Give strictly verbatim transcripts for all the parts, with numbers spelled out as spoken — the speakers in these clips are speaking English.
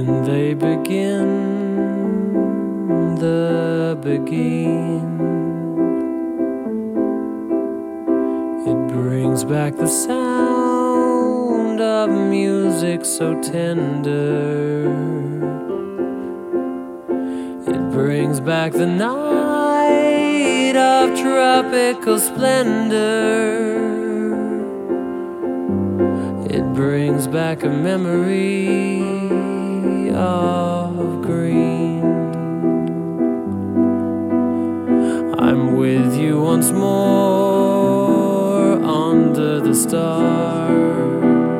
When they begin the begin, it brings back the sound of music so tender. It brings back the night of tropical splendor. It brings back a memory of green. I'm with you once more under the stars,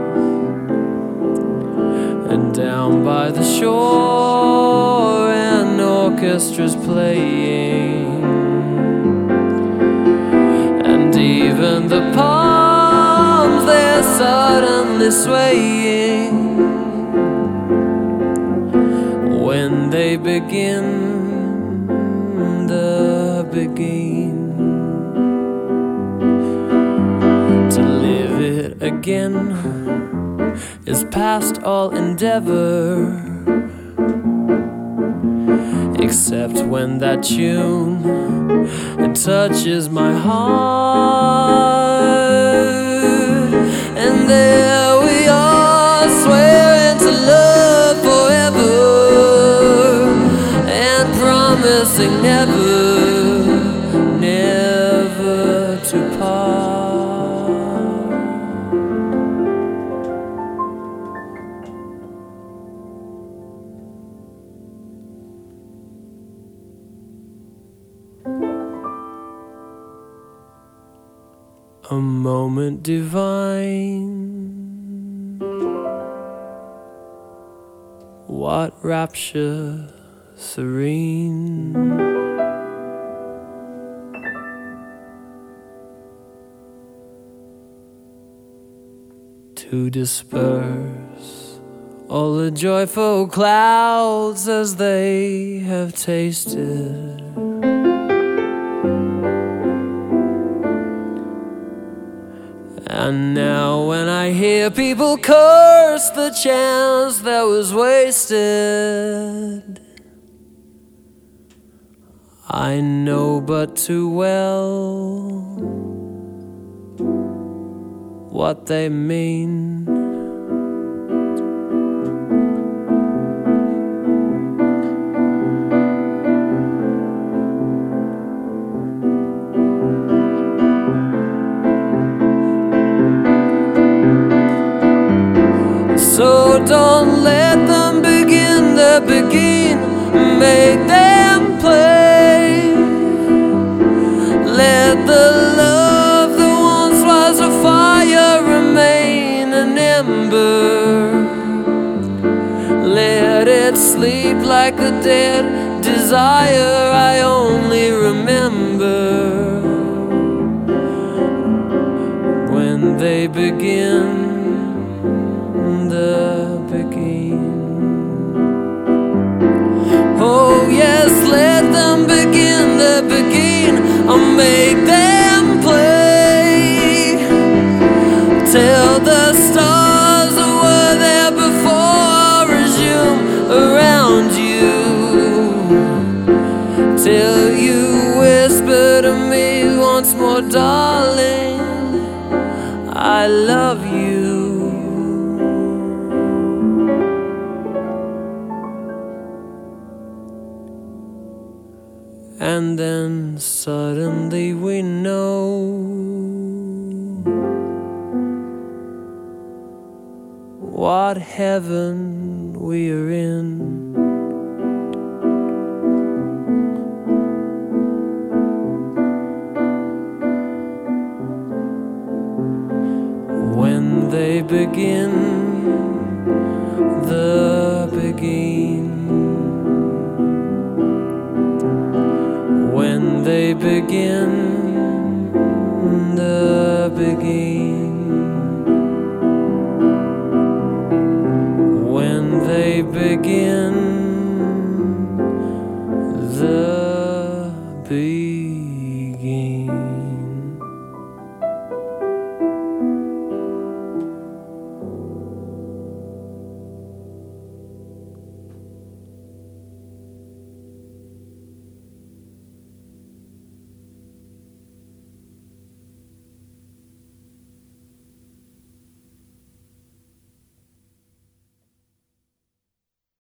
and down by the shore an orchestra's playing, and even the palms, they're suddenly swaying when they begin the begin. To live it again is past all endeavor, except when that tune it touches my heart, and there we are swearing to love forever and promising never, never to part. A moment divine, what rapture serene, to disperse all the joyful clouds as they have tasted. And now when I hear people curse the chance that was wasted, I know but too well what they mean. So don't let them begin the begin, make them play. Let the love that once was a fire remain an ember. Let it sleep like a dead desire I only remember when they begin the begin. Oh yes, let them begin the begin. I'll make them play. Tell the stars that were there before I'll resume around you, till you whisper to me once more, darling, I love you. And then suddenly we know what heaven we are in. When they begin the begin, when they begin the begin, when they begin the begin.